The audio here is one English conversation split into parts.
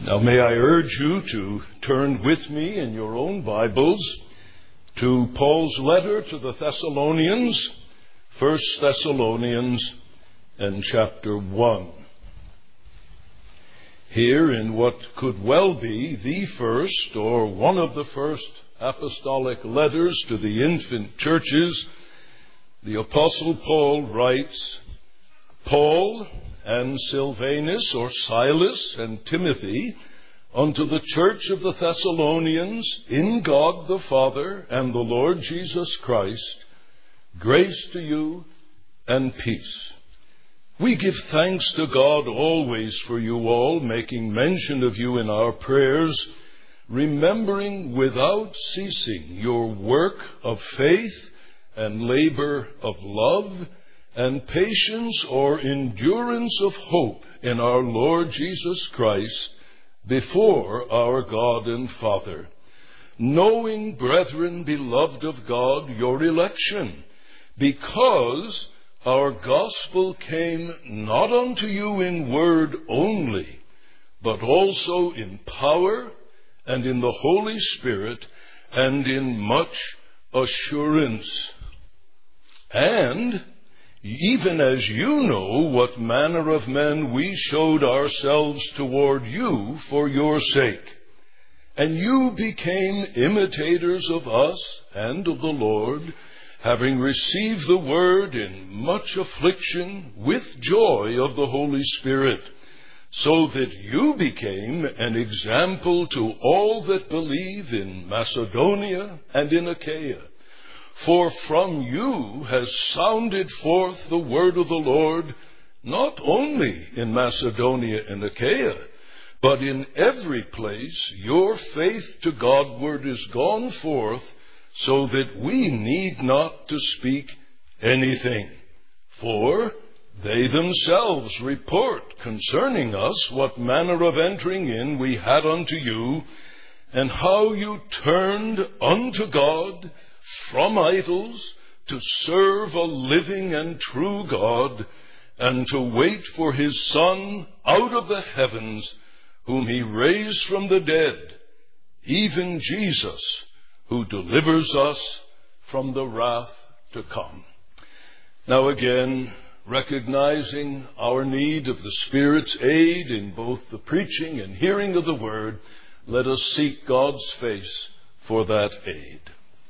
Now may I urge you to turn with me in your own Bibles to Paul's letter to the Thessalonians, 1 Thessalonians and chapter 1. Here in what could well be the first or one of the first apostolic letters to the infant churches, the Apostle Paul writes, Paul and Silvanus, or Silas, and Timothy, unto the church of the Thessalonians, in God the Father and the Lord Jesus Christ, grace to you and peace. We give thanks to God always for you all, making mention of you in our prayers, remembering without ceasing your work of faith and labor of love, and patience or endurance of hope in our Lord Jesus Christ before our God and Father. Knowing, brethren, beloved of God, your election, because our gospel came not unto you in word only, but also in power and in the Holy Spirit and in much assurance. And even as you know what manner of men we showed ourselves toward you for your sake, and you became imitators of us and of the Lord, having received the word in much affliction with joy of the Holy Spirit, so that you became an example to all that believe in Macedonia and in Achaia. For from you has sounded forth the word of the Lord, not only in Macedonia and Achaia, but in every place your faith to Godward is gone forth, so that we need not to speak anything. For they themselves report concerning us what manner of entering in we had unto you, and how you turned unto God from idols to serve a living and true God, and to wait for his Son out of the heavens, whom he raised from the dead, even Jesus, who delivers us from the wrath to come. Now again, recognizing our need of the Spirit's aid in both the preaching and hearing of the word, let us seek God's face for that aid.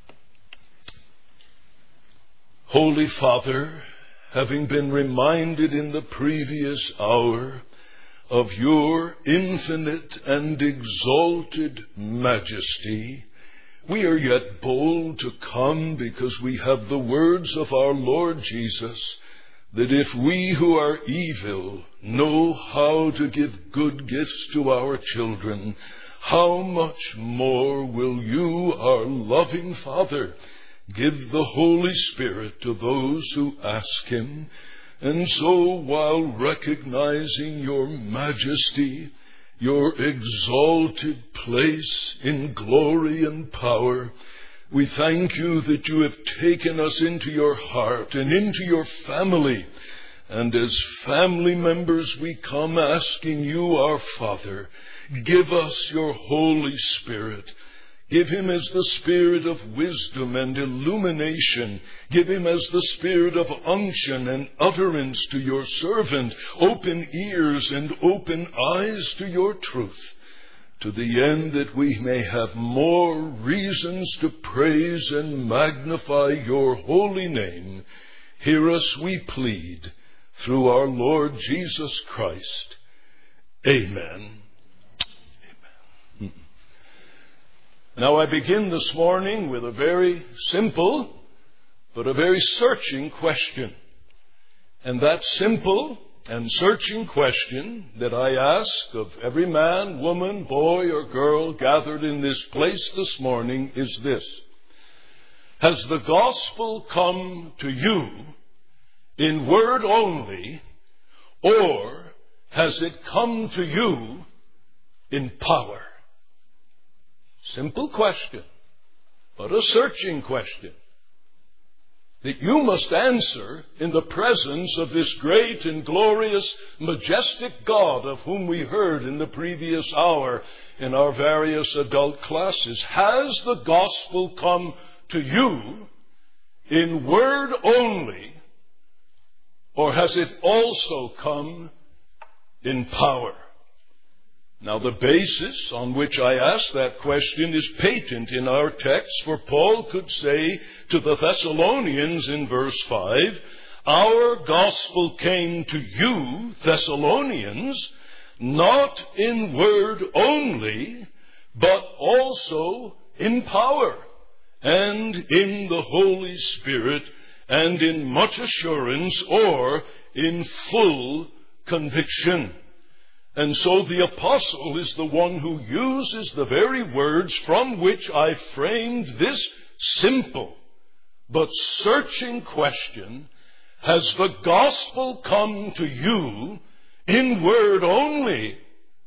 Holy Father, having been reminded in the previous hour of your infinite and exalted majesty, we are yet bold to come because we have the words of our Lord Jesus, that if we who are evil know how to give good gifts to our children, how much more will you, our loving Father, give the Holy Spirit to those who ask him? And so, while recognizing your majesty, your exalted place in glory and power, we thank you that you have taken us into your heart and into your family. And as family members, we come asking you, our Father, give us your Holy Spirit. Give him as the spirit of wisdom and illumination. Give him as the spirit of unction and utterance to your servant. Open ears and open eyes to your truth, to the end that we may have more reasons to praise and magnify your holy name. Hear us, we plead, through our Lord Jesus Christ. Amen. Now I begin this morning with a very simple but a very searching question. And that simple and searching question that I ask of every man, woman, boy, or girl gathered in this place this morning is this: has the gospel come to you in word only, or has it come to you in power? Simple question, but a searching question. that you must answer in the presence of this great and glorious, majestic God of whom we heard in the previous hour in our various adult classes. Has the gospel come to you in word only, or has it also come in power? Now, the basis on which I ask that question is patent in our text, for Paul could say to the Thessalonians in verse 5, "Our gospel came to you, Thessalonians, not in word only, but also in power, and in the Holy Spirit, and in much assurance," or in full conviction. And so the apostle is the one who uses the very words from which I framed this simple but searching question: has the gospel come to you in word only,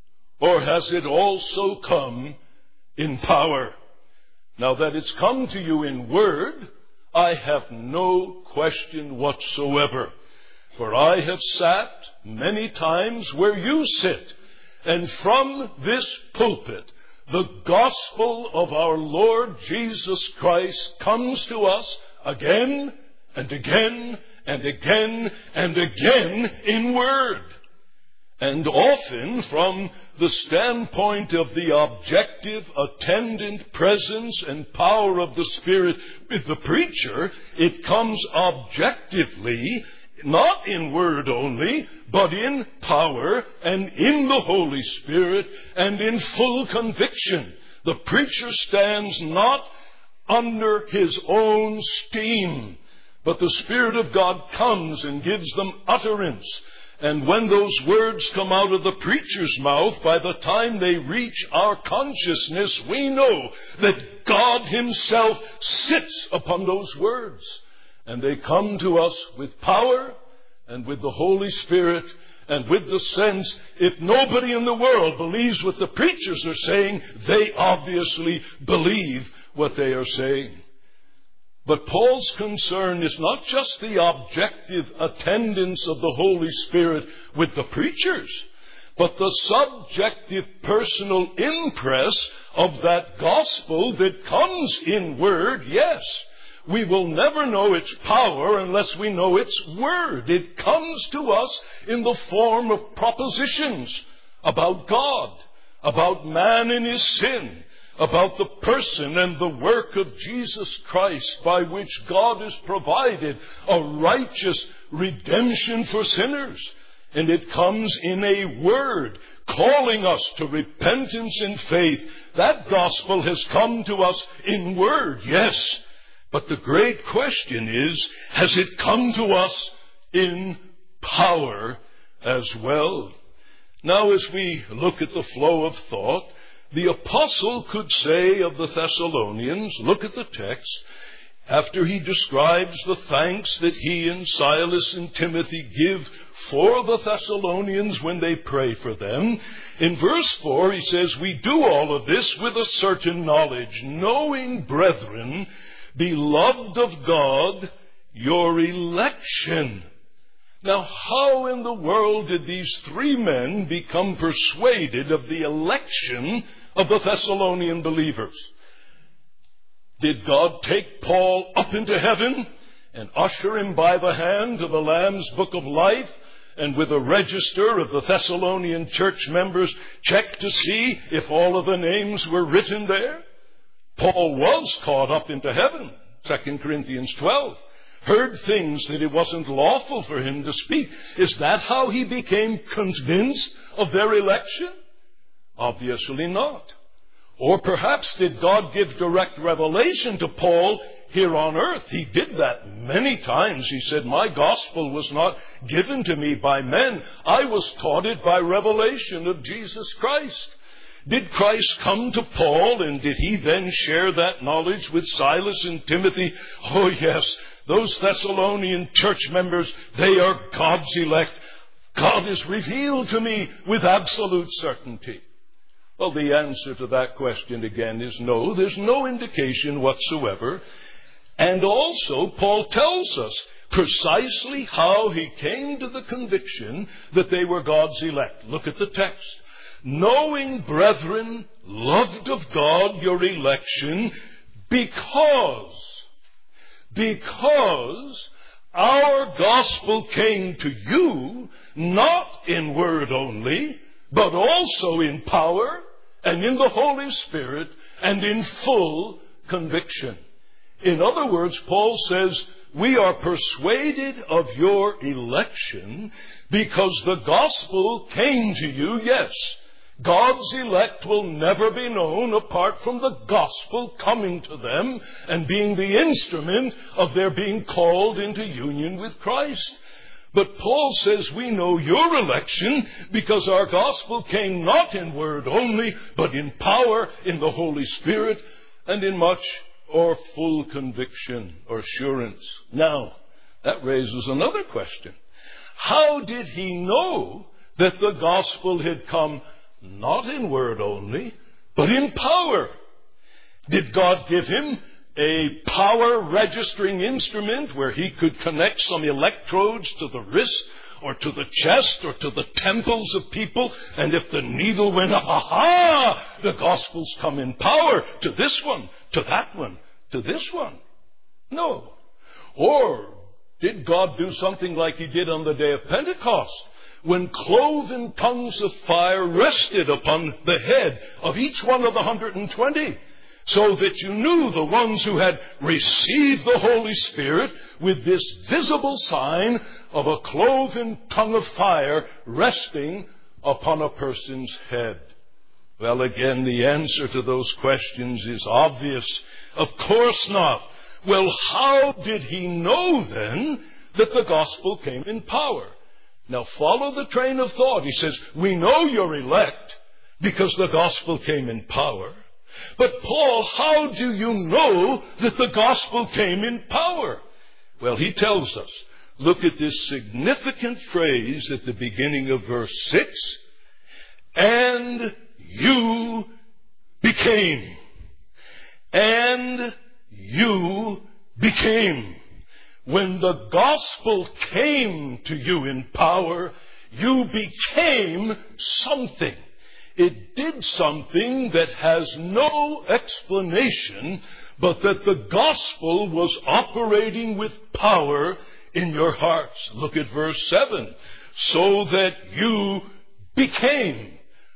or has it also come in power? Now, that it's come to you in word, I have no question whatsoever. For I have sat many times where you sit, and from this pulpit, the gospel of our Lord Jesus Christ comes to us again and again and again and again in word. And often from the standpoint of the objective, attendant presence and power of the Spirit with the preacher, it comes objectively, not in word only, but in power and in the Holy Spirit and in full conviction. The preacher stands not under his own steam, but the Spirit of God comes and gives them utterance. And when those words come out of the preacher's mouth, by the time they reach our consciousness, we know that God Himself sits upon those words. And they come to us with power and with the Holy Spirit and with the sense, if nobody in the world believes what the preachers are saying, they obviously believe what they are saying. But Paul's concern is not just the objective attendance of the Holy Spirit with the preachers, but the subjective personal impress of that gospel that comes in word, yes. We will never know its power unless we know its word. It comes to us in the form of propositions about God, about man and his sin, about the person and the work of Jesus Christ, by which God has provided a righteous redemption for sinners. And it comes in a word, calling us to repentance and faith. That gospel has come to us in word, yes. But the great question is, has it come to us in power as well? Now, as we look at the flow of thought, the apostle could say of the Thessalonians, look at the text, after he describes the thanks that he and Silas and Timothy give for the Thessalonians when they pray for them. In verse 4, he says, "We do all of this with a certain knowledge, knowing, brethren, beloved of God, your election." Now, how in the world did these three men become persuaded of the election of the Thessalonian believers? Did God take Paul up into heaven and usher him by the hand to the Lamb's book of life, and with a register of the Thessalonian church members check to see if all of the names were written there? Paul was caught up into heaven, 2 Corinthians 12. Heard things that it wasn't lawful for him to speak. Is that how he became convinced of their election? Obviously not. Or perhaps did God give direct revelation to Paul here on earth? He did that many times. He said, "My gospel was not given to me by men. I was taught it by revelation of Jesus Christ." Did Christ come to Paul, and did he then share that knowledge with Silas and Timothy? Oh yes, those Thessalonian church members, they are God's elect. God is revealed to me with absolute certainty. Well, the answer to that question again is no. There's no indication whatsoever. And also, Paul tells us precisely how he came to the conviction that they were God's elect. Look at the text. Knowing, brethren, loved of God, your election, because our gospel came to you, not in word only, but also in power and in the Holy Spirit and in full conviction. In other words, Paul says, we are persuaded of your election because the gospel came to you, yes. God's elect will never be known apart from the gospel coming to them and being the instrument of their being called into union with Christ. But Paul says we know your election because our gospel came not in word only, but in power, in the Holy Spirit, and in much or full conviction or assurance. Now, that raises another question. How did he know that the gospel had come not in word only, but in power? Did God give him a power registering instrument where he could connect some electrodes to the wrist or to the chest or to the temples of people, and if the needle went, the gospel's come in power to this one, to that one, to this one? No. Or did God do something like he did on the day of Pentecost, when cloven tongues of fire rested upon the head of each one of the 120, so that you knew the ones who had received the Holy Spirit with this visible sign of a cloven tongue of fire resting upon a person's head? Well, again, the answer to those questions is obvious. Of course not. Well, how did he know then that the gospel came in power? Now follow the train of thought. He says, we know you're elect because the gospel came in power. But Paul, how do you know that the gospel came in power? Well, he tells us. Look at this significant phrase at the beginning of verse 6. And you became. And you became. When the gospel came to you in power, you became something. It did something that has no explanation, but that the gospel was operating with power in your hearts. Look at verse 7. So that you became.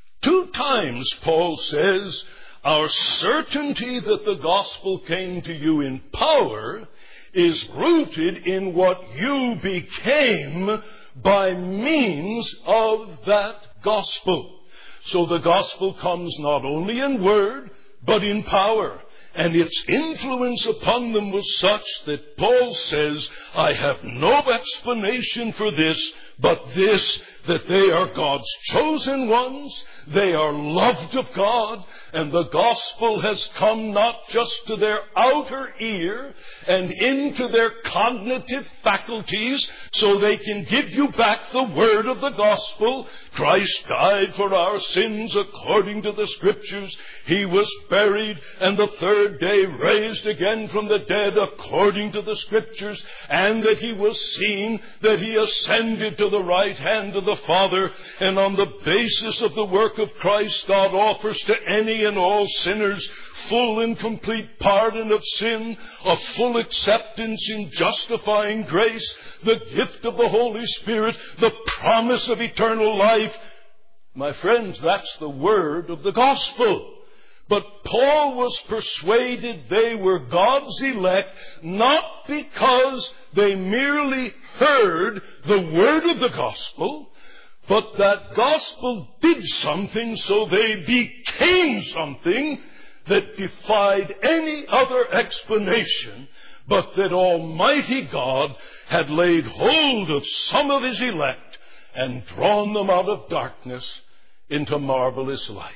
2 times Paul says, our certainty that the gospel came to you in power is rooted in what you became by means of that gospel. So the gospel comes not only in word, but in power. And its influence upon them was such that Paul says, I have no explanation for this, but this, that they are God's chosen ones, they are loved of God, and the gospel has come not just to their outer ear and into their cognitive faculties so they can give you back the word of the gospel. Christ died for our sins according to the Scriptures. He was buried and the 3rd day raised again from the dead according to the Scriptures, and that he was seen, that he ascended to the right hand of the Father, and on the basis of the work of Christ, God offers to any and all sinners full and complete pardon of sin, a full acceptance in justifying grace, the gift of the Holy Spirit, the promise of eternal life. My friends, that's the word of the gospel. But Paul was persuaded they were God's elect not because they merely heard the word of the gospel, but that gospel did something, so they became something that defied any other explanation, but that Almighty God had laid hold of some of his elect and drawn them out of darkness into marvelous light.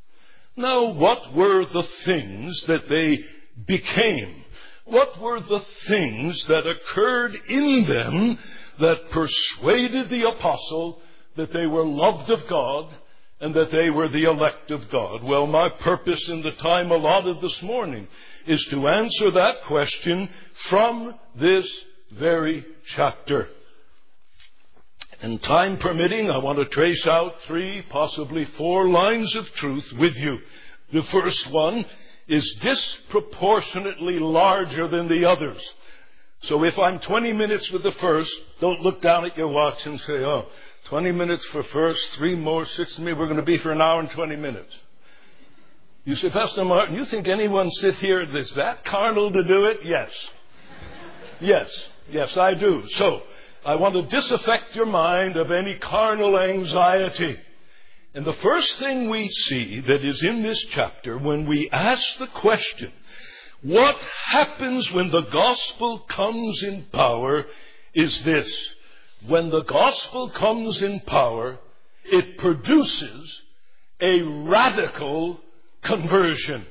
Now, what were the things that they became? What were the things that occurred in them that persuaded the apostle that they were loved of God and that they were the elect of God? Well, my purpose in the time allotted this morning is to answer that question from this very chapter. And time permitting, I want to trace out 3, possibly 4 lines of truth with you. The first one is disproportionately larger than the others. So if I'm 20 minutes with the first, don't look down at your watch and say, 20 minutes for first, 3 more, 6 me, we're going to be for an hour and 20 minutes. You say, Pastor Martin, you think anyone sit here that's that carnal to do it? Yes. Yes, I do. So, I want to disaffect your mind of any carnal anxiety. And the first thing we see that is in this chapter, when we ask the question, what happens when the gospel comes in power, is this. When the gospel comes in power, it produces a radical conversion.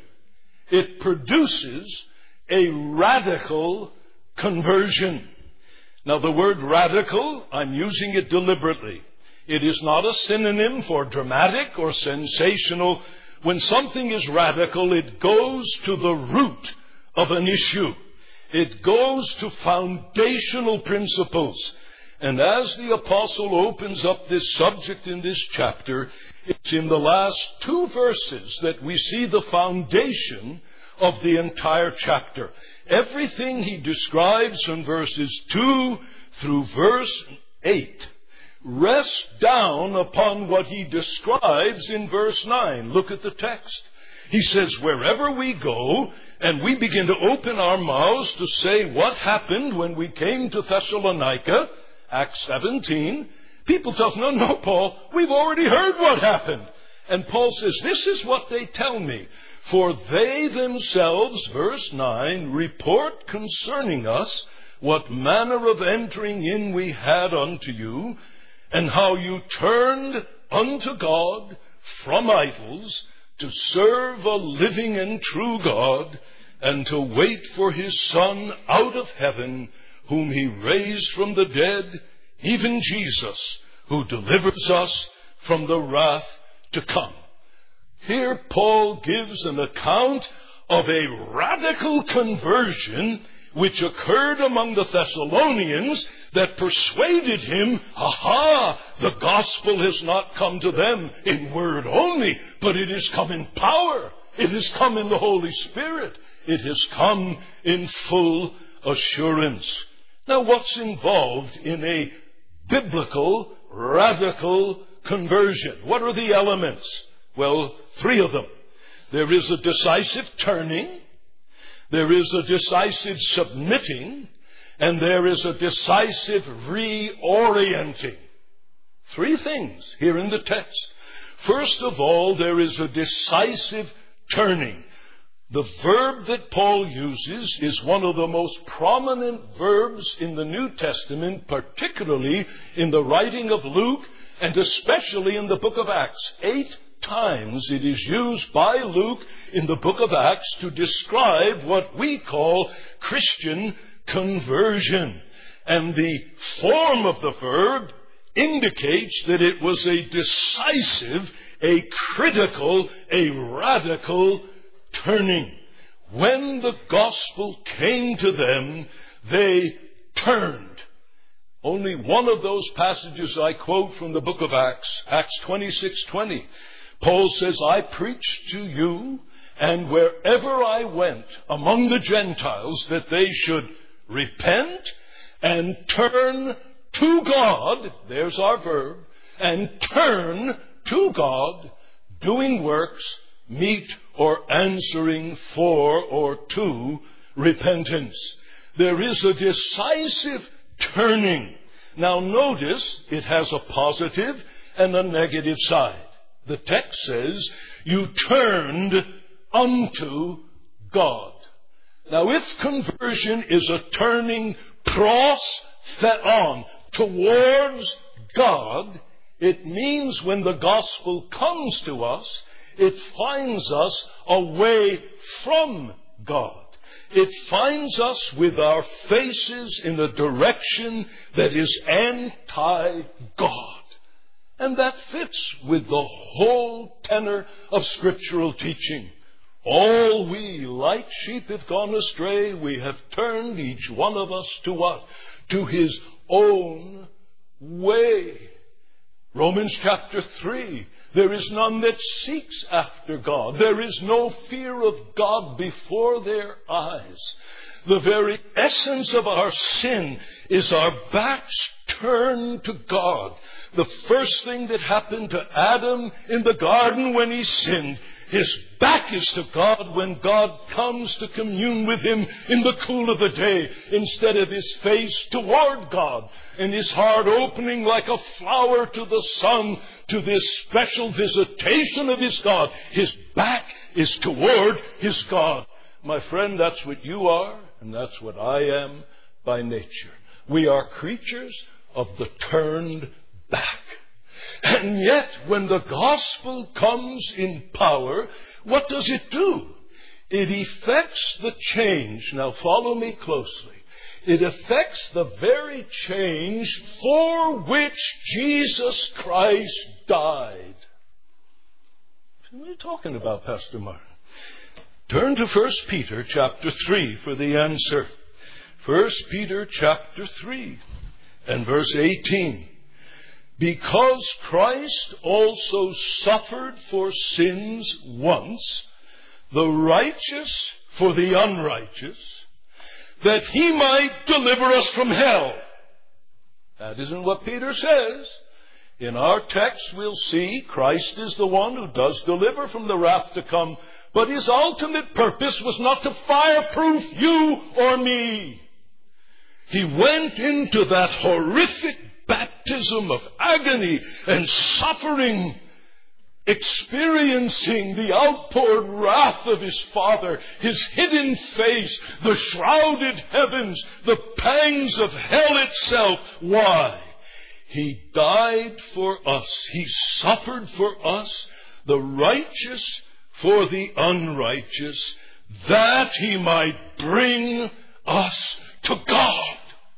It produces a radical conversion. Now, the word radical, I'm using it deliberately. It is not a synonym for dramatic or sensational. When something is radical, it goes to the root of an issue. It goes to foundational principles. And as the apostle opens up this subject in this chapter, it's in the last 2 verses that we see the foundation of the entire chapter. Everything he describes in verses 2 through verse 8 rests down upon what he describes in verse 9. Look at the text. He says, wherever we go, and we begin to open our mouths to say what happened when we came to Thessalonica, Acts 17, people tell us, no, Paul, we've already heard what happened. And Paul says, this is what they tell me. For they themselves, verse 9, report concerning us what manner of entering in we had unto you, and how you turned unto God from idols to serve a living and true God, and to wait for his Son out of heaven, whom he raised from the dead, even Jesus, who delivers us from the wrath to come. Here Paul gives an account of a radical conversion which occurred among the Thessalonians that persuaded him, the gospel has not come to them in word only, but it has come in power. It has come in the Holy Spirit. It has come in full assurance. Now, what's involved in a biblical, radical conversion? What are the elements? Well, 3 of them. There is a decisive turning, there is a decisive submitting, and there is a decisive reorienting. 3 things here in the text. First of all, there is a decisive turning. The verb that Paul uses is one of the most prominent verbs in the New Testament, particularly in the writing of Luke and especially in the book of Acts. 8 times it is used by Luke in the book of Acts to describe what we call Christian conversion. And the form of the verb indicates that it was a decisive, a critical, a radical turning. When the gospel came to them, they turned. Only one of those passages I quote from the book of Acts, Acts 26:20. Paul says, I preached to you, and wherever I went among the Gentiles, that they should repent and turn to God, there's our verb, and turn to God, doing works meet or answering for or to repentance. There is a decisive turning. Now notice it has a positive and a negative side. The text says, you turned unto God. Now if conversion is a turning pros theon, towards God, it means when the gospel comes to us, it finds us away from God. It finds us with our faces in a direction that is anti-God. And that fits with the whole tenor of scriptural teaching. All we like sheep have gone astray. We have turned each one of us to what? To his own way. Romans chapter 3. There is none that seeks after God. There is no fear of God before their eyes. The very essence of our sin is our backs turned to God. The first thing that happened to Adam in the garden when he sinned, his back is to God when God comes to commune with him in the cool of the day, instead of his face toward God and his heart opening like a flower to the sun to this special visitation of his God. His back is toward his God. My friend, that's what you are, and that's what I am by nature. We are creatures of the turned back. And yet, when the gospel comes in power, what does it do? It effects the change. Now follow me closely. It affects the very change for which Jesus Christ died. What are you talking about, Pastor Martin? Turn to 1 Peter chapter 3 for the answer. 1 Peter chapter 3 and verse 18. Because Christ also suffered for sins once, the righteous for the unrighteous, that he might deliver us from hell. That isn't what Peter says. In our text we'll see Christ is the one who does deliver from the wrath to come, but his ultimate purpose was not to fireproof you or me. He went into that horrific baptism of agony and suffering, experiencing the outpoured wrath of his Father, his hidden face, the shrouded heavens, the pangs of hell itself. Why? He died for us. He suffered for us, the righteous for the unrighteous, that he might bring us to God.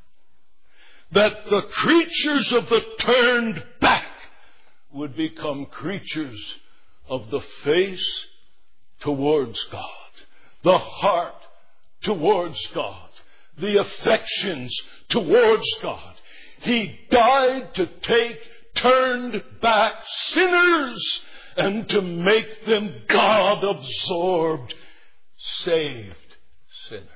That the creatures of the turned back would become creatures of the face towards God, the heart towards God, the affections towards God. He died to take turned back sinners and to make them God-absorbed, saved sinners.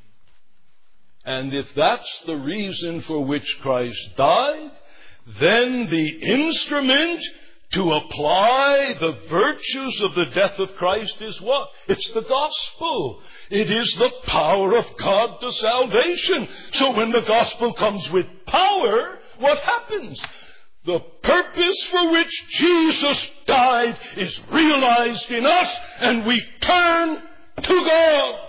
And if that's the reason for which Christ died, then the instrument to apply the virtues of the death of Christ is what? It's the gospel. It is the power of God to salvation. So when the gospel comes with power, what happens? The purpose for which Jesus died is realized in us, and we turn to God.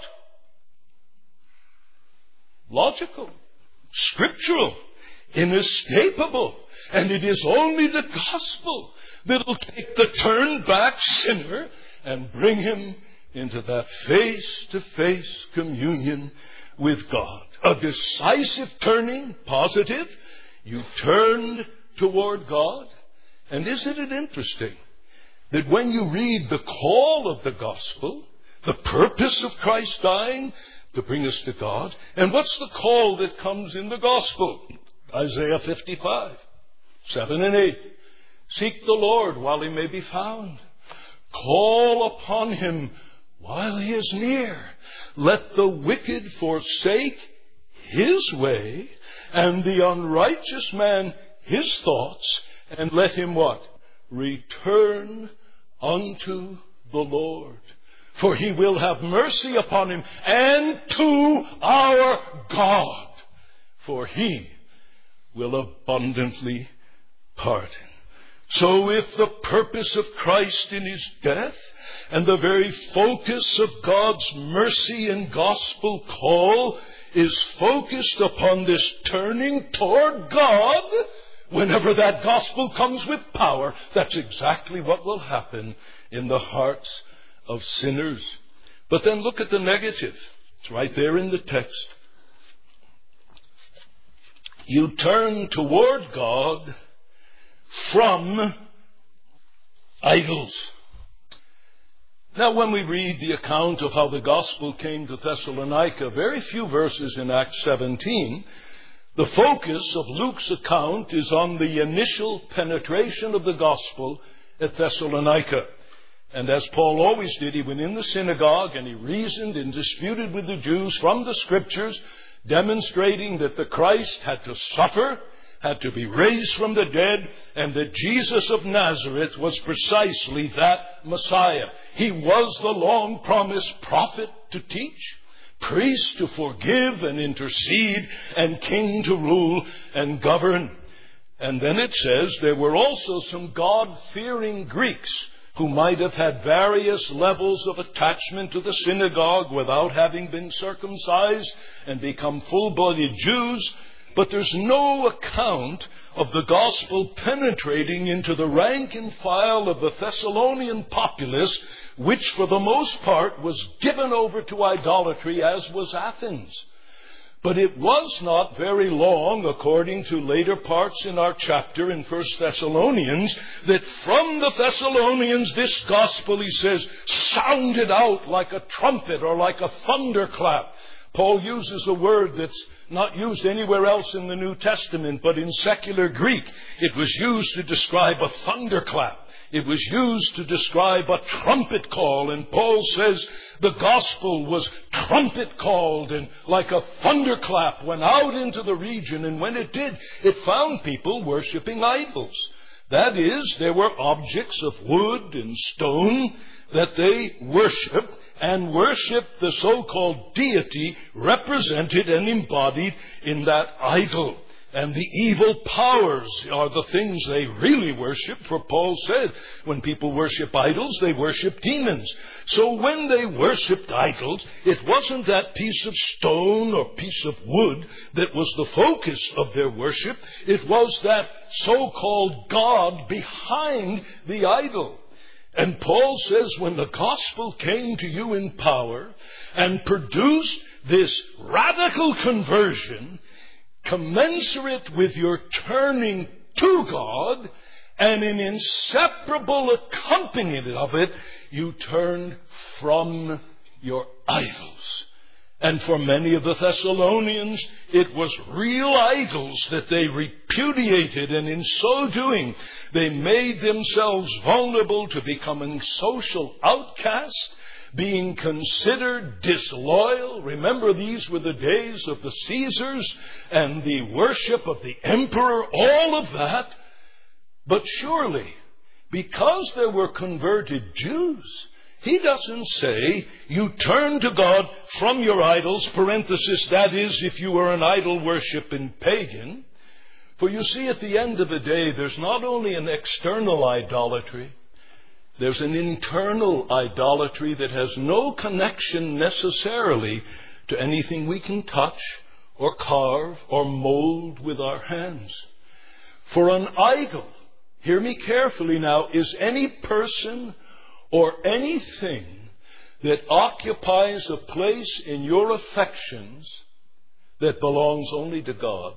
Logical, scriptural, inescapable. And it is only the gospel that will take the turned back sinner and bring him into that face-to-face communion with God. A decisive turning, positive. You turned toward God. And isn't it interesting that when you read the call of the gospel, the purpose of Christ dying to bring us to God, and what's the call that comes in the gospel? Isaiah 55, 7 and 8. Seek the Lord while he may be found. Call upon him while he is near. Let the wicked forsake his way, and the unrighteous man his thoughts, and let him what? Return unto the Lord. For he will have mercy upon him, and to our God. For he will abundantly pardon. So if the purpose of Christ in his death and the very focus of God's mercy and gospel call is focused upon this turning toward God, whenever that gospel comes with power, that's exactly what will happen in the hearts of sinners. But then look at the negative. It's right there in the text. You turn toward God from idols. Now, when we read the account of how the gospel came to Thessalonica, very few verses in Acts 17, the focus of Luke's account is on the initial penetration of the gospel at Thessalonica. And as Paul always did, he went in the synagogue and he reasoned and disputed with the Jews from the Scriptures, demonstrating that the Christ had to suffer, had to be raised from the dead, and that Jesus of Nazareth was precisely that Messiah. He was the long-promised prophet to teach, priest to forgive and intercede, and king to rule and govern. And then it says there were also some God-fearing Greeks who might have had various levels of attachment to the synagogue without having been circumcised and become full-blooded Jews. But there's no account of the gospel penetrating into the rank and file of the Thessalonian populace, which for the most part was given over to idolatry, as was Athens. But it was not very long, according to later parts in our chapter in 1 Thessalonians, that from the Thessalonians this gospel, he says, sounded out like a trumpet or like a thunderclap. Paul uses a word that's not used anywhere else in the New Testament, but in secular Greek, it was used to describe a thunderclap. It was used to describe a trumpet call, and Paul says the gospel was trumpet called and like a thunderclap went out into the region, and when it did, it found people worshiping idols. That is, there were objects of wood and stone that they worshipped, and worshipped the so-called deity represented and embodied in that idol. And the evil powers are the things they really worship, for Paul said, when people worship idols, they worship demons. So when they worshipped idols, it wasn't that piece of stone or piece of wood that was the focus of their worship. It was that so-called God behind the idol. And Paul says, when the gospel came to you in power and produced this radical conversion, commensurate with your turning to God, and an inseparable accompaniment of it, you turned from your idols. And for many of the Thessalonians, it was real idols that they repudiated, and in so doing, they made themselves vulnerable to becoming social outcasts, being considered disloyal. Remember, these were the days of the Caesars and the worship of the emperor, all of that. But surely, because there were converted Jews, he doesn't say you turn to God from your idols, parenthesis, that is, if you were an idol-worshipping pagan. For you see, at the end of the day, there's not only an external idolatry, there's an internal idolatry that has no connection necessarily to anything we can touch or carve or mold with our hands. For an idol, hear me carefully now, is any person or anything that occupies a place in your affections that belongs only to God.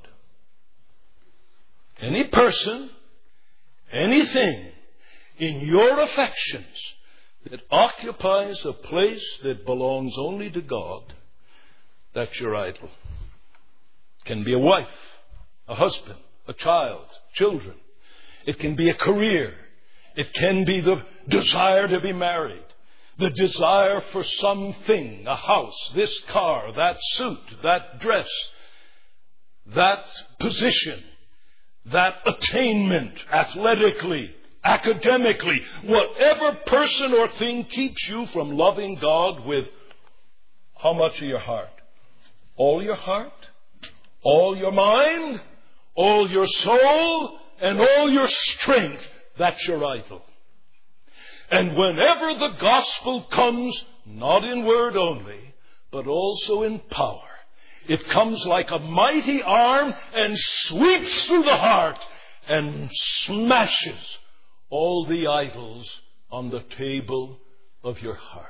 Any person, anything in your affections that occupies a place that belongs only to God, that's your idol. It can be a wife, a husband, a child, children. It can be a career. It can be the desire to be married, the desire for something, a house, this car, that suit, that dress, that position, that attainment athletically, academically. Whatever person or thing keeps you from loving God with how much of your heart? All your heart? All your mind? All your soul? And all your strength? That's your idol. And whenever the gospel comes, not in word only, but also in power, it comes like a mighty arm and sweeps through the heart and smashes all the idols on the table of your heart.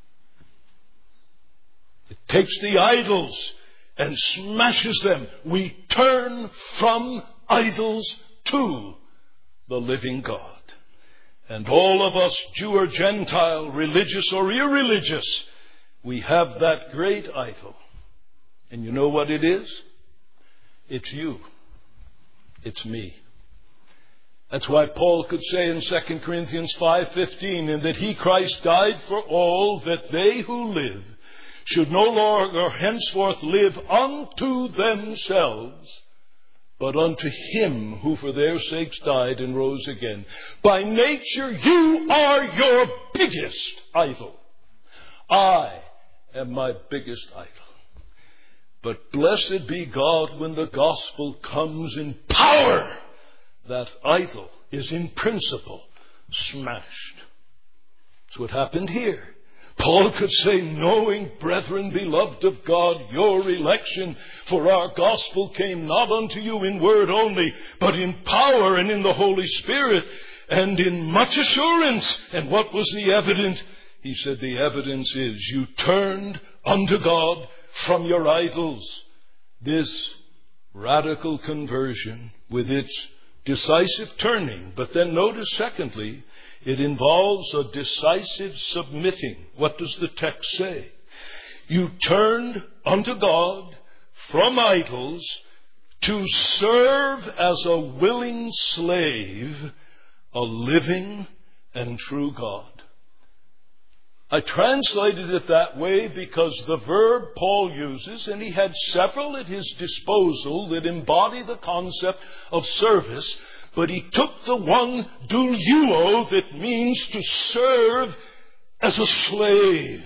It takes the idols and smashes them. We turn from idols to the living God. And all of us, Jew or Gentile, religious or irreligious, we have that great idol. And you know what it is? It's you. It's me. That's why Paul could say in 2 Corinthians 5:15, and that he, Christ, died for all, that they who live should no longer henceforth live unto themselves, but unto him who for their sakes died and rose again. By nature, you are your biggest idol. I am my biggest idol. But blessed be God when the gospel comes in power. That idol is in principle smashed. That's what happened here. Paul could say, knowing, brethren, beloved of God, your election, for our gospel came not unto you in word only, but in power and in the Holy Spirit, and in much assurance. And what was the evidence? He said, the evidence is you turned unto God from your idols. This radical conversion with its decisive turning. But then notice, secondly, it involves a decisive submitting. What does the text say? You turned unto God from idols to serve as a willing slave a living and true God. I translated it that way because the verb Paul uses, and he had several at his disposal that embody the concept of service, but he took the one douliuo that means to serve as a slave.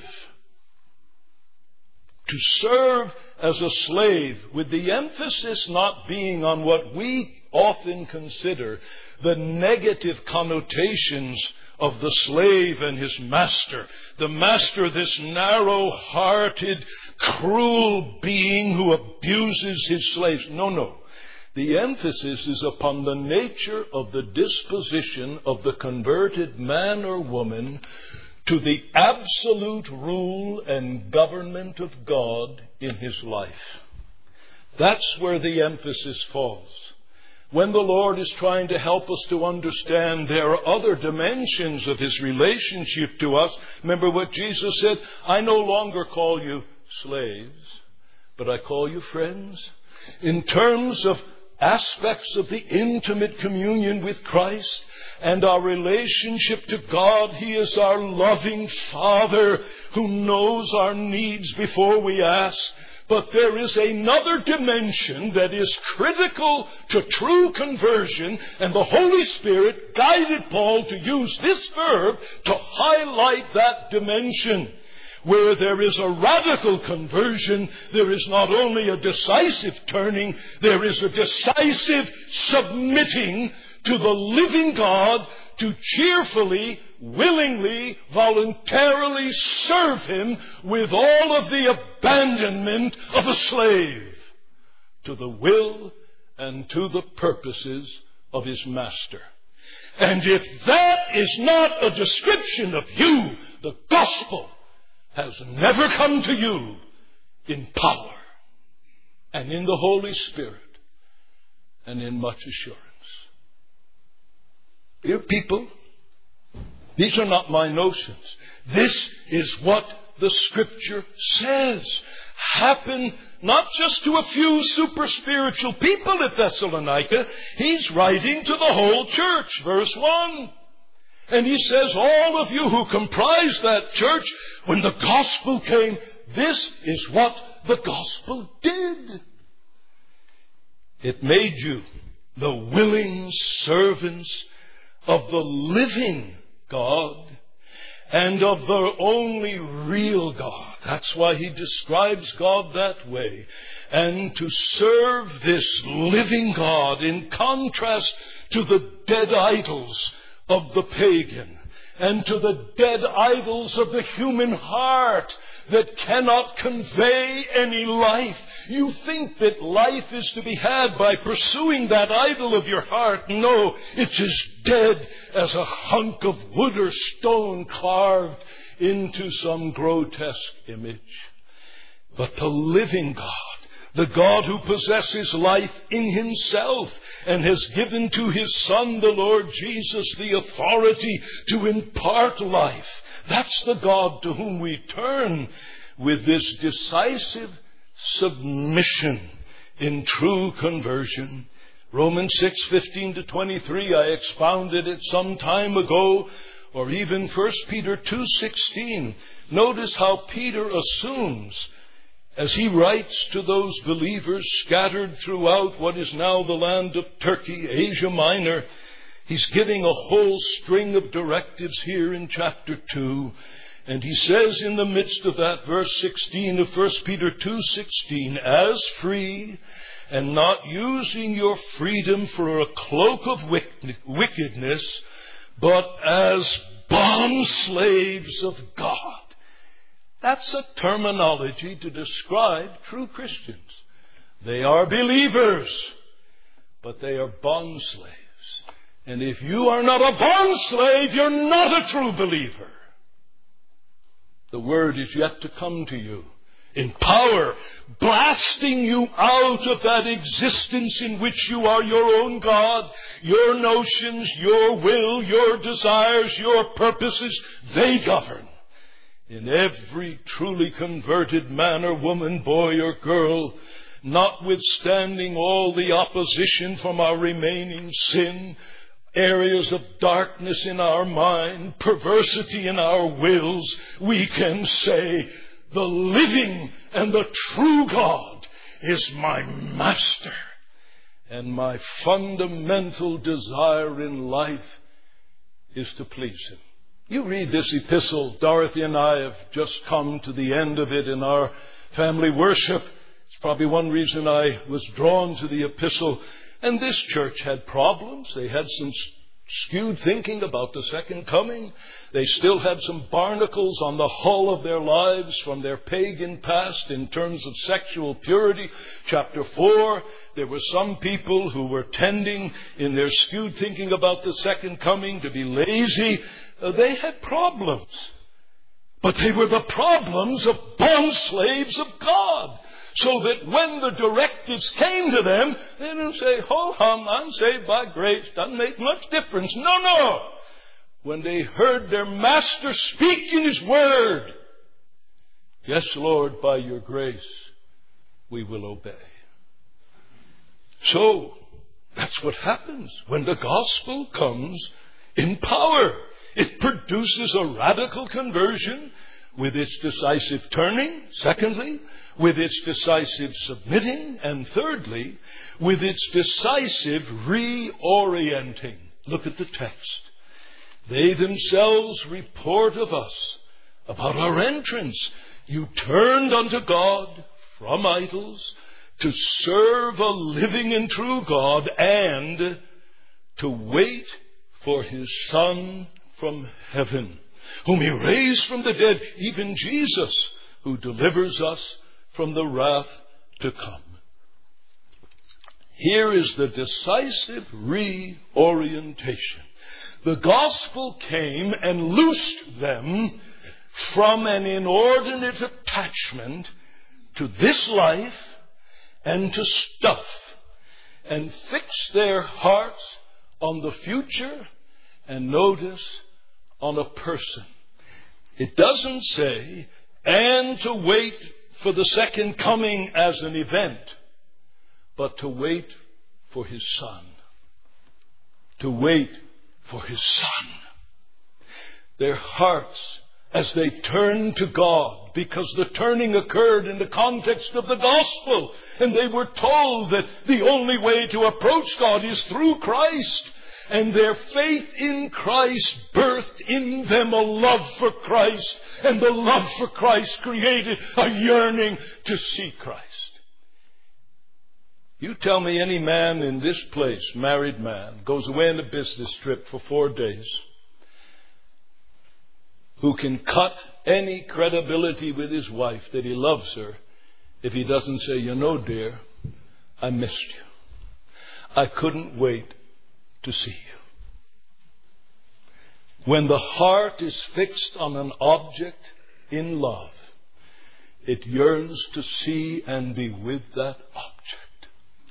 To serve as a slave, with the emphasis not being on what we often consider the negative connotations of the slave and his master. The master, this narrow-hearted, cruel being who abuses his slaves. No. The emphasis is upon the nature of the disposition of the converted man or woman to the absolute rule and government of God in his life. That's where the emphasis falls. When the Lord is trying to help us to understand there are other dimensions of his relationship to us, remember what Jesus said, I no longer call you slaves, but I call you friends. In terms of aspects of the intimate communion with Christ and our relationship to God, he is our loving Father who knows our needs before we ask. But there is another dimension that is critical to true conversion, and the Holy Spirit guided Paul to use this verb to highlight that dimension. Where there is a radical conversion, there is not only a decisive turning, there is a decisive submitting to the living God to cheerfully, willingly, voluntarily serve him with all of the abandonment of a slave to the will and to the purposes of his master. And if that is not a description of you, the gospel has never come to you in power and in the Holy Spirit and in much assurance. Dear people, these are not my notions. This is what the Scripture says. Happened not just to a few super spiritual people at Thessalonica. He's writing to the whole church. Verse 1. And he says, all of you who comprise that church, when the gospel came, this is what the gospel did. It made you the willing servants of the living God and of the only real God. That's why he describes God that way. And to serve this living God in contrast to the dead idols of the pagan and to the dead idols of the human heart that cannot convey any life. You think that life is to be had by pursuing that idol of your heart. No, it is dead as a hunk of wood or stone carved into some grotesque image. But the living God, The God who possesses life in himself and has given to his Son, the Lord Jesus, the authority to impart life. That's the God to whom we turn with this decisive submission in true conversion. Romans 6:15-23, I expounded it some time ago, or even 1 Peter 2:16. Notice how Peter assumes, as he writes to those believers scattered throughout what is now the land of Turkey, Asia Minor, he's giving a whole string of directives here in chapter 2. And he says in the midst of that, verse 16 of 1 Peter 2:16, as free and not using your freedom for a cloak of wickedness, but as bond slaves of God. That's a terminology to describe true Christians. They are believers, but they are bond slaves. And if you are not a bond slave, you're not a true believer. The word is yet to come to you in power, blasting you out of that existence in which you are your own God. Your notions, your will, your desires, your purposes, they govern. In every truly converted man or woman, boy or girl, notwithstanding all the opposition from our remaining sin, areas of darkness in our mind, perversity in our wills, we can say, the living and the true God is my master. And my fundamental desire in life is to please him. You read this epistle. Dorothy and I have just come to the end of it in our family worship. It's probably one reason I was drawn to the epistle. And this church had problems. They had some skewed thinking about the second coming. They still had some barnacles on the hull of their lives from their pagan past in terms of sexual purity. Chapter 4, there were some people who were tending in their skewed thinking about the second coming to be lazy. They had problems. But they were the problems of bond slaves of God. So that when the directives came to them, they didn't say, ho hum, I'm saved by grace, doesn't make much difference. No. When they heard their master speak in his word, yes, Lord, by your grace, we will obey. So, that's what happens when the gospel comes in power. It produces a radical conversion with its decisive turning. Secondly, with its decisive submitting. And thirdly, with its decisive reorienting. Look at the text. They themselves report of us about our entrance. You turned unto God from idols to serve a living and true God and to wait for his Son from heaven, whom he raised from the dead, even Jesus, who delivers us from the wrath to come. Here is the decisive reorientation. The gospel came and loosed them from an inordinate attachment to this life and to stuff, and fixed their hearts on the future, and notice, on a person. It doesn't say, and to wait for the second coming as an event, but to wait for his Son. To wait for his Son. Their hearts, as they turned to God, because the turning occurred in the context of the gospel, and they were told that the only way to approach God is through Christ. And their faith in Christ birthed in them a love for Christ. And the love for Christ created a yearning to see Christ. You tell me any man in this place, married man, goes away on a business trip for 4 days, who can cut any credibility with his wife that he loves her if he doesn't say, you know, dear, I missed you. I couldn't wait to see you. When the heart is fixed on an object in love, It yearns to see and be with that object.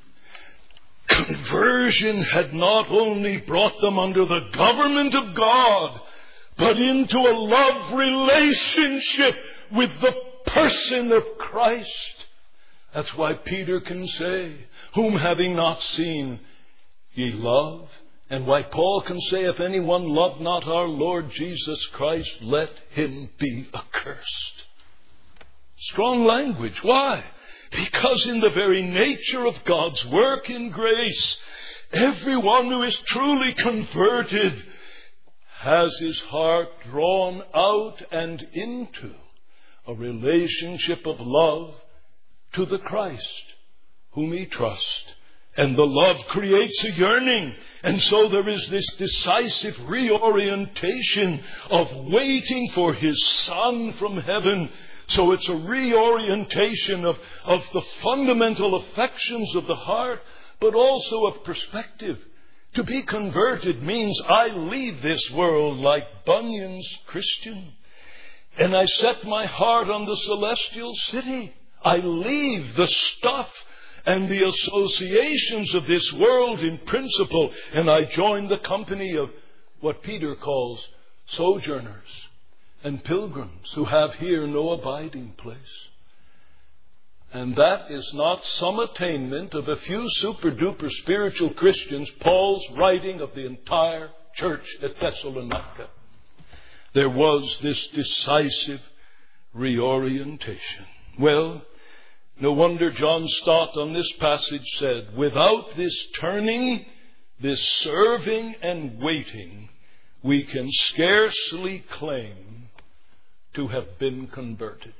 Conversion had not only brought them under the government of God, but into a love relationship with the person of Christ. That's why Peter can say, whom having not seen, ye love. And why Paul can say, if anyone love not our Lord Jesus Christ, let him be accursed. Strong language. Why? Because in the very nature of God's work in grace, everyone who is truly converted has his heart drawn out and into a relationship of love to the Christ whom he trusts. And the love creates a yearning. And so there is this decisive reorientation of waiting for his Son from heaven. So it's a reorientation of the fundamental affections of the heart, but also of perspective. To be converted means I leave this world like Bunyan's Christian, and I set my heart on the celestial city. I leave the stuff and the associations of this world in principle, and I join the company of what Peter calls sojourners and pilgrims who have here no abiding place. And that is not some attainment of a few super-duper spiritual Christians. Paul's writing of the entire church at Thessalonica. There was this decisive reorientation. Well, no wonder John Stott on this passage said, without this turning, this serving and waiting, we can scarcely claim to have been converted.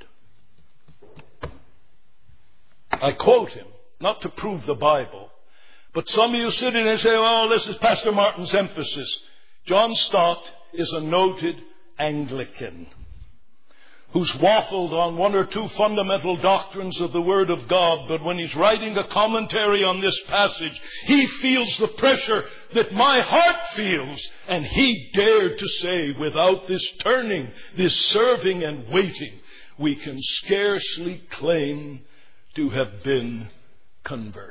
I quote him, not to prove the Bible, but some of you sit in and say, oh, this is Pastor Martin's emphasis. John Stott is a noted Anglican who's waffled on one or two fundamental doctrines of the Word of God, but when he's writing a commentary on this passage, he feels the pressure that my heart feels, and he dared to say, without this turning, this serving and waiting, we can scarcely claim to have been converted.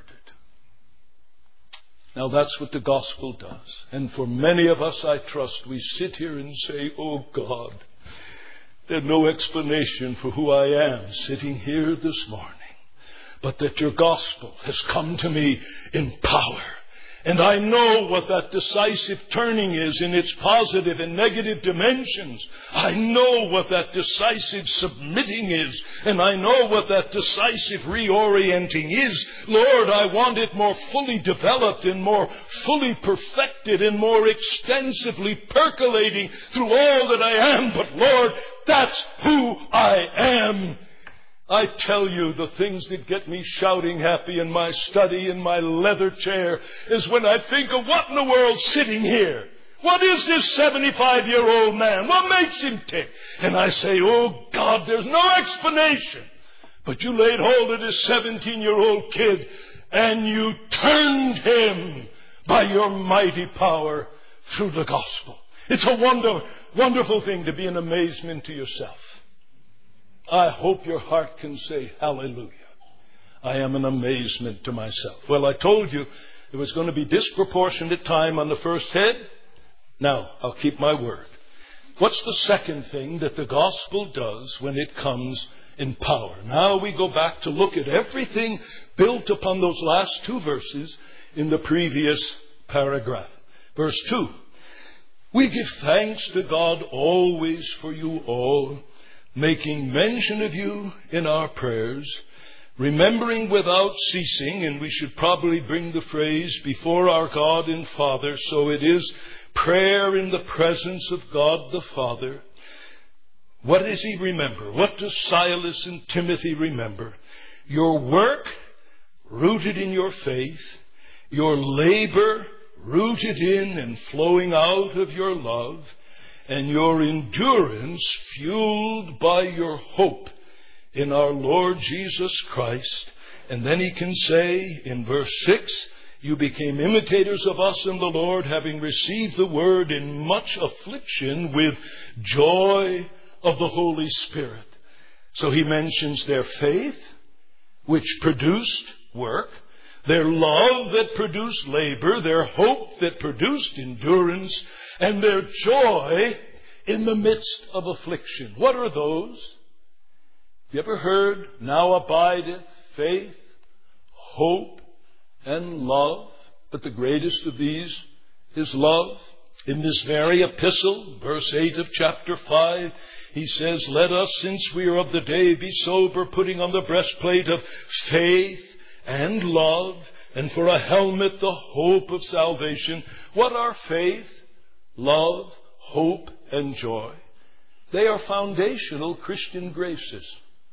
Now that's what the gospel does. And for many of us, I trust, we sit here and say, oh God, there's no explanation for who I am sitting here this morning, but that your gospel has come to me in power. And I know what that decisive turning is in its positive and negative dimensions. I know what that decisive submitting is. And I know what that decisive reorienting is. Lord, I want it more fully developed and more fully perfected and more extensively percolating through all that I am. But Lord, that's who I am. I tell you, the things that get me shouting happy in my study, in my leather chair, is when I think of what in the world's sitting here. What is this 75-year-old man? What makes him tick? And I say, oh God, there's no explanation. But you laid hold of this 17-year-old kid and you turned him by your mighty power through the gospel. It's a wonderful thing to be an amazement to yourself. I hope your heart can say, hallelujah. I am an amazement to myself. Well, I told you there was going to be disproportionate time on the first head. Now, I'll keep my word. What's the second thing that the gospel does when it comes in power? Now we go back to look at everything built upon those last two verses in the previous paragraph. Verse 2. We give thanks to God always for you all, making mention of you in our prayers, remembering without ceasing, and we should probably bring the phrase before our God and Father, so it is prayer in the presence of God the Father. What does he remember? What does Silas and Timothy remember? Your work rooted in your faith, your labor rooted in and flowing out of your love, and your endurance fueled by your hope in our Lord Jesus Christ. And then he can say in verse 6, you became imitators of us in the Lord, having received the word in much affliction with joy of the Holy Spirit. So he mentions their faith, which produced work, their love that produced labor, their hope that produced endurance, and their joy in the midst of affliction. What are those? You ever heard, now abideth faith, hope, and love? But the greatest of these is love. In this very epistle, verse 8 of chapter 5, he says, let us, since we are of the day, be sober, putting on the breastplate of faith and love, and for a helmet the hope of salvation. What are faith, love, hope, and joy? They are foundational Christian graces.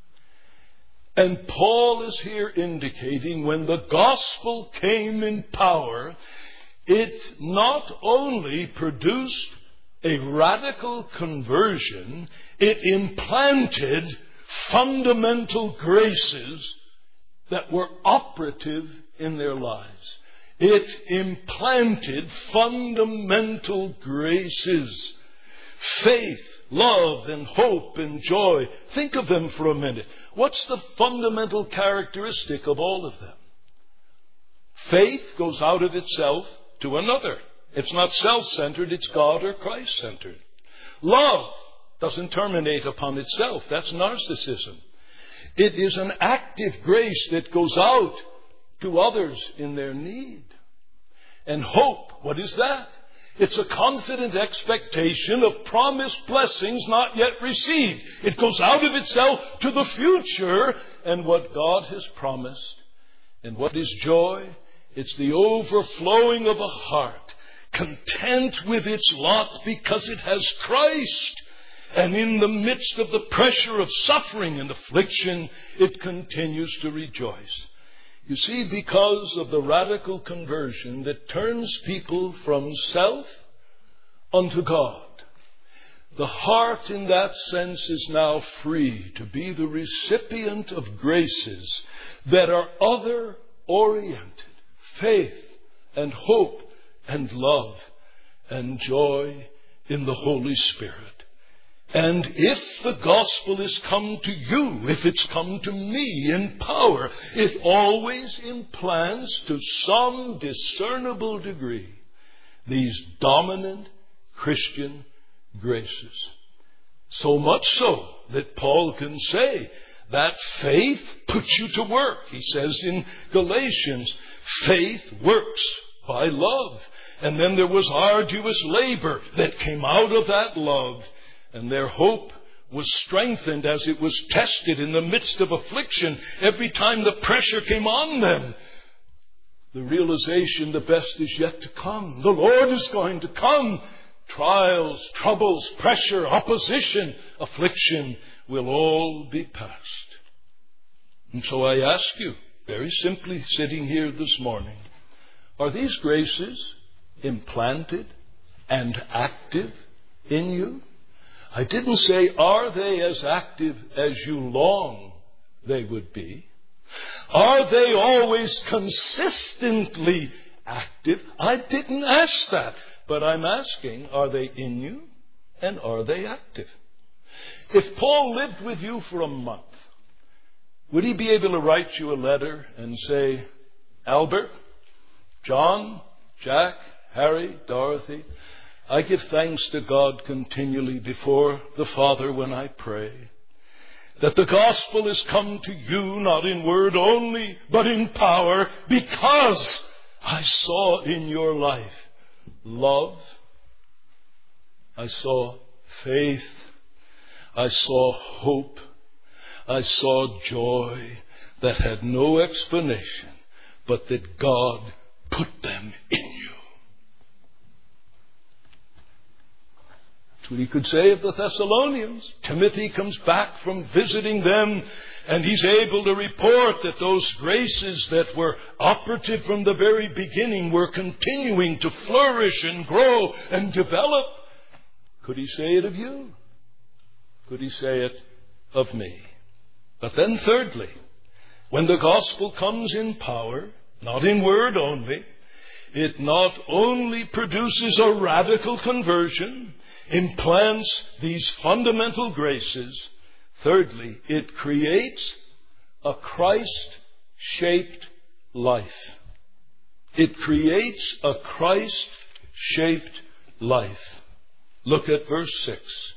And Paul is here indicating when the gospel came in power, it not only produced a radical conversion, it implanted fundamental graces that were operative in their lives. It implanted fundamental graces. Faith, love, and hope, and joy. Think of them for a minute. What's the fundamental characteristic of all of them? Faith goes out of itself to another. It's not self-centered, it's God or Christ-centered. Love doesn't terminate upon itself. That's narcissism. It is an active grace that goes out to others in their need. And hope, what is that? It's a confident expectation of promised blessings not yet received. It goes out of itself to the future and what God has promised. And what is joy? It's the overflowing of a heart, content with its lot because it has Christ. And in the midst of the pressure of suffering and affliction, it continues to rejoice. You see, because of the radical conversion that turns people from self unto God, the heart in that sense is now free to be the recipient of graces that are other-oriented. Faith and hope and love and joy in the Holy Spirit. And if the gospel is come to you, if it's come to me in power, it always implants to some discernible degree these dominant Christian graces. So much so that Paul can say that faith puts you to work. He says in Galatians, faith works by love. And then there was arduous labor that came out of that love. And their hope was strengthened as it was tested in the midst of affliction. Every time the pressure came on them, the realization the best is yet to come. The Lord is going to come. Trials, troubles, pressure, opposition, affliction will all be past. And so I ask you, very simply sitting here this morning, are these graces implanted and active in you? I didn't say, are they as active as you long they would be? Are they always consistently active? I didn't ask that. But I'm asking, are they in you and are they active? If Paul lived with you for a month, would he be able to write you a letter and say, Albert, John, Jack, Harry, Dorothy, I give thanks to God continually before the Father when I pray, that the gospel has come to you not in word only, but in power, because I saw in your life love, I saw faith, I saw hope, I saw joy that had no explanation, but that God put them in you. That's what he could say of the Thessalonians. Timothy comes back from visiting them, and he's able to report that those graces that were operative from the very beginning were continuing to flourish and grow and develop. Could he say it of you? Could he say it of me? But then thirdly, when the gospel comes in power, not in word only, it not only produces a radical conversion, implants these fundamental graces. Thirdly, it creates a Christ-shaped life. It creates a Christ-shaped life. Look at verse 6.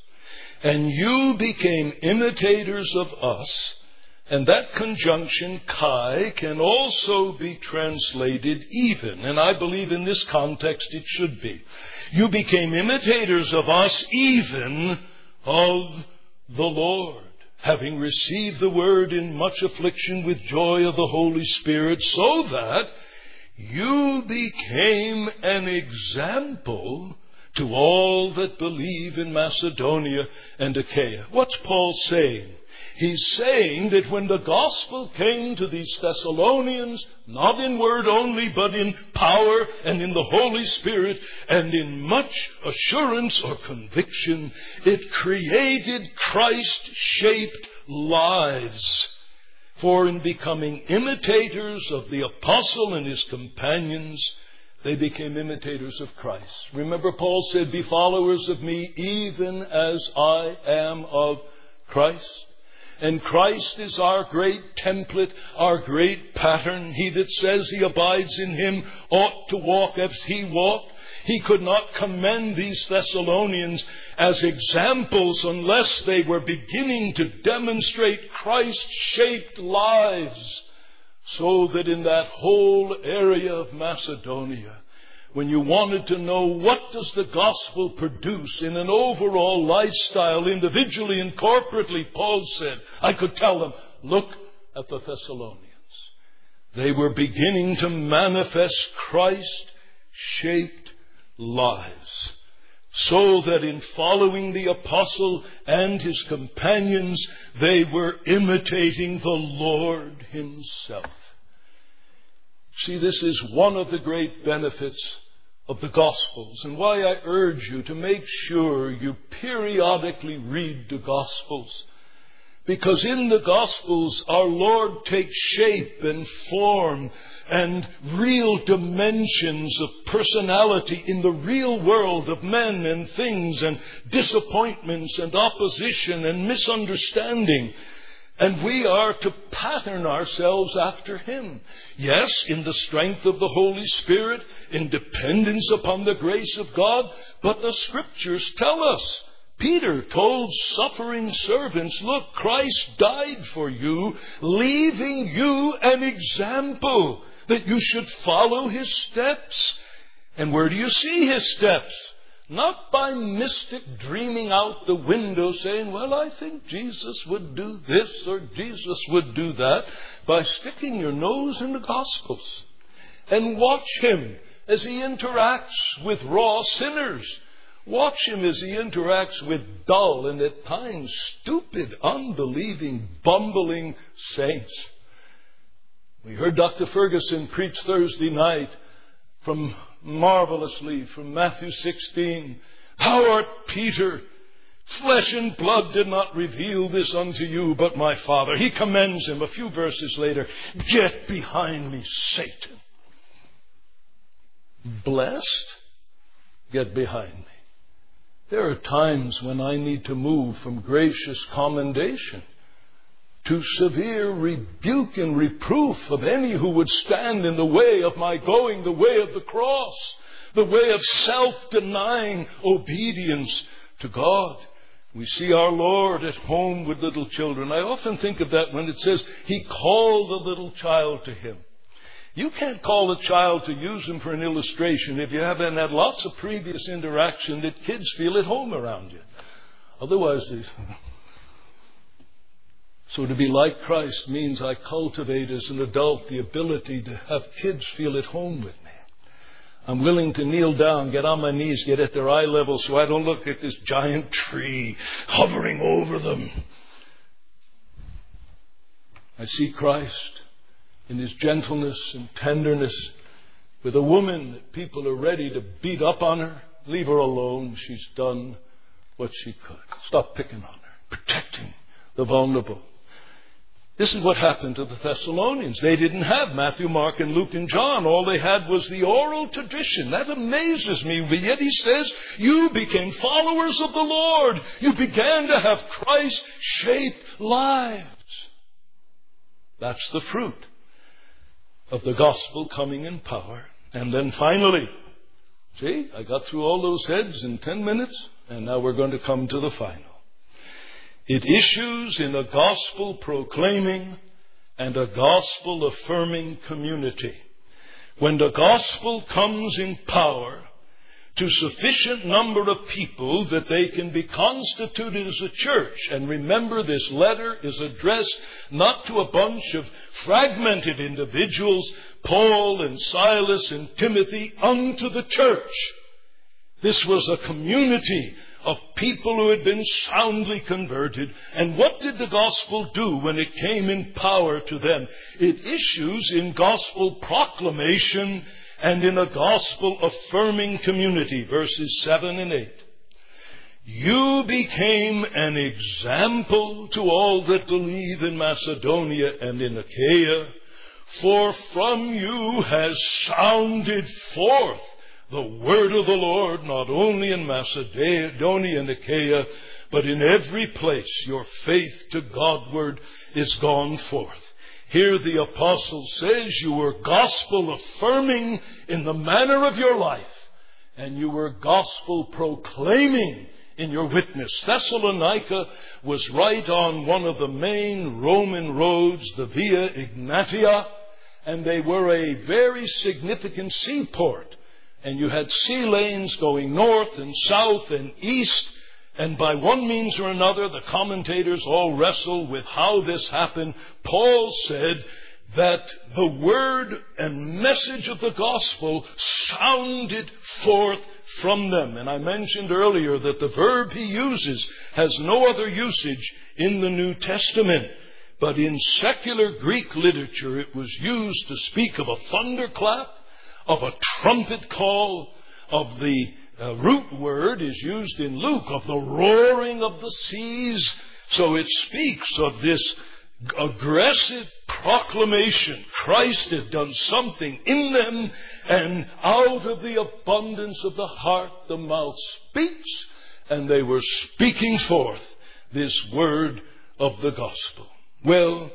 And you became imitators of us. And that conjunction, kai, can also be translated even. And I believe in this context it should be. You became imitators of us, even of the Lord, having received the word in much affliction with joy of the Holy Spirit, so that you became an example to all that believe in Macedonia and Achaia. What's Paul saying? He's saying that when the gospel came to these Thessalonians, not in word only, but in power and in the Holy Spirit and in much assurance or conviction, it created Christ-shaped lives. For in becoming imitators of the apostle and his companions, they became imitators of Christ. Remember, Paul said, be followers of me even as I am of Christ. And Christ is our great template, our great pattern. He that says he abides in him ought to walk as he walked. He could not commend these Thessalonians as examples unless they were beginning to demonstrate Christ-shaped lives, so that in that whole area of Macedonia, when you wanted to know what does the gospel produce in an overall lifestyle, individually and corporately, Paul said, I could tell them, look at the Thessalonians. They were beginning to manifest Christ-shaped lives, so that in following the apostle and his companions, they were imitating the Lord himself. See, this is one of the great benefits of the Gospels, and why I urge you to make sure you periodically read the Gospels. Because in the Gospels, our Lord takes shape and form and real dimensions of personality in the real world of men and things and disappointments and opposition and misunderstanding. And we are to pattern ourselves after him. Yes, in the strength of the Holy Spirit, in dependence upon the grace of God, but the Scriptures tell us. Peter told suffering servants, look, Christ died for you, leaving you an example that you should follow his steps. And where do you see his steps? Not by mystic dreaming out the window saying, well, I think Jesus would do this or Jesus would do that. By sticking your nose in the Gospels and watch him as he interacts with raw sinners. Watch him as he interacts with dull and at times stupid, unbelieving, bumbling saints. We heard Dr. Ferguson preach Thursday night marvelously from Matthew 16. Thou art Peter. Flesh and blood did not reveal this unto you, but my Father. He commends him a few verses later. Get behind me, Satan. Blessed? Get behind me. There are times when I need to move from gracious commendation to severe rebuke and reproof of any who would stand in the way of my going the way of the cross, the way of self-denying obedience to God. We see our Lord at home with little children. I often think of that when it says he called a little child to him. You can't call a child to use him for an illustration if you haven't had lots of previous interaction that kids feel at home around you. Otherwise, so to be like Christ means I cultivate as an adult the ability to have kids feel at home with me. I'm willing to kneel down, get on my knees, get at their eye level so I don't look at this giant tree hovering over them. I see Christ in his gentleness and tenderness with a woman that people are ready to beat up on her. Leave her alone. She's done what she could. Stop picking on her. Protecting the vulnerable. This is what happened to the Thessalonians. They didn't have Matthew, Mark, and Luke, and John. All they had was the oral tradition. That amazes me. But yet he says, you became followers of the Lord. You began to have Christ-shaped lives. That's the fruit of the gospel coming in power. And then finally, see, I got through all those heads in 10 minutes, and now we're going to come to the final. It issues in a gospel proclaiming and a gospel affirming community. When the gospel comes in power to sufficient number of people that they can be constituted as a church. And remember, this letter is addressed not to a bunch of fragmented individuals, Paul and Silas and Timothy, unto the church. This was a community of people who had been soundly converted. And what did the gospel do when it came in power to them? It issues in gospel proclamation and in a gospel affirming community. Verses 7 and 8. You became an example to all that believe in Macedonia and in Achaia, for from you has sounded forth the word of the Lord, not only in Macedonia and Achaia, but in every place your faith to Godward is gone forth. Here the apostle says you were gospel affirming in the manner of your life, and you were gospel proclaiming in your witness. Thessalonica was right on one of the main Roman roads, the Via Egnatia, and they were a very significant seaport. And you had sea lanes going north and south and east. And by one means or another, the commentators all wrestle with how this happened. Paul said that the word and message of the gospel sounded forth from them. And I mentioned earlier that the verb he uses has no other usage in the New Testament. But in secular Greek literature, it was used to speak of a thunderclap, of a trumpet call, of the root word is used in Luke, of the roaring of the seas. So it speaks of this aggressive proclamation. Christ had done something in them, and out of the abundance of the heart the mouth speaks, and they were speaking forth this word of the gospel. Well,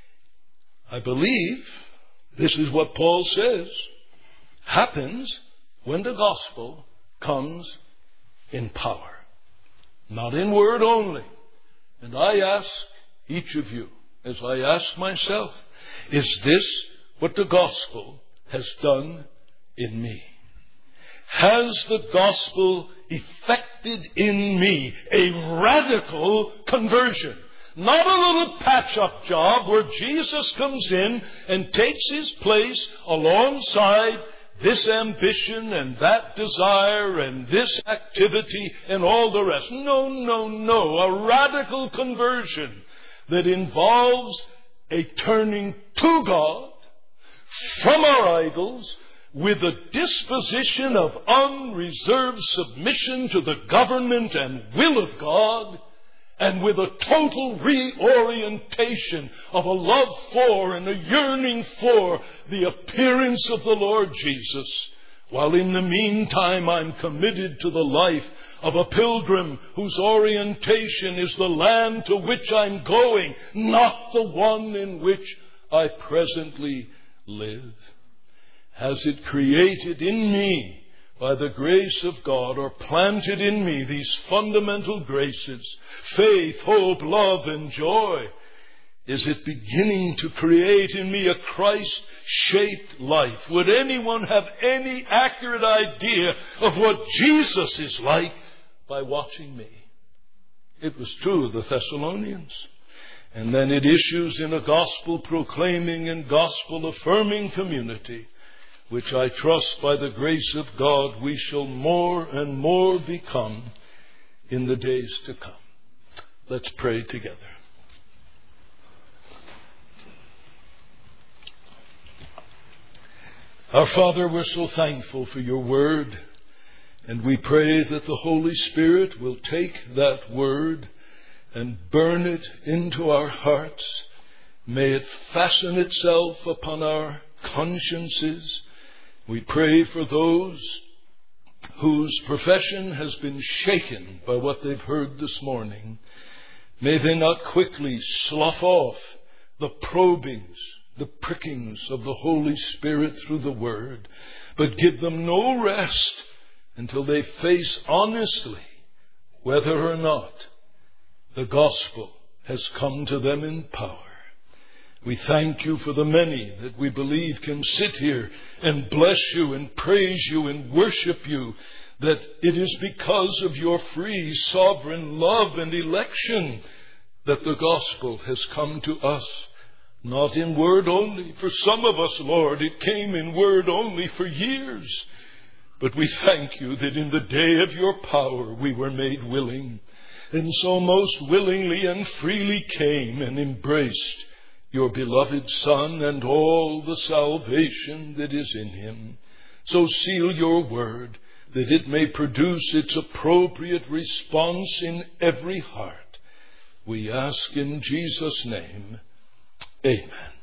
I believe this is what Paul says happens when the gospel comes in power, not in word only. And I ask each of you, as I ask myself, is this what the gospel has done in me? Has the gospel effected in me a radical conversion? Not a little patch-up job where Jesus comes in and takes his place alongside this ambition and that desire and this activity and all the rest. No, no, no. A radical conversion that involves a turning to God from our idols with a disposition of unreserved submission to the government and will of God, and with a total reorientation of a love for and a yearning for the appearance of the Lord Jesus, while in the meantime I'm committed to the life of a pilgrim whose orientation is the land to which I'm going, not the one in which I presently live. Has it created in me, by the grace of God, or planted in me these fundamental graces, faith, hope, love, and joy? Is it beginning to create in me a Christ-shaped life? Would anyone have any accurate idea of what Jesus is like by watching me? It was true of the Thessalonians. And then it issues in a gospel-proclaiming and gospel-affirming community, which I trust by the grace of God we shall more and more become in the days to come. Let's pray together. Our Father, we're so thankful for your word, and we pray that the Holy Spirit will take that word and burn it into our hearts May it fasten itself upon our consciences. We pray for those whose profession has been shaken by what they've heard this morning. May they not quickly slough off the probings, the prickings of the Holy Spirit through the Word, but give them no rest until they face honestly whether or not the gospel has come to them in power. We thank you for the many that we believe can sit here and bless you and praise you and worship you, that it is because of your free, sovereign love and election that the gospel has come to us, not in word only. For some of us, Lord, it came in word only for years. But we thank you that in the day of your power we were made willing, and so most willingly and freely came and embraced your beloved Son and all the salvation that is in him. So seal your word that it may produce its appropriate response in every heart. We ask in Jesus' name, amen.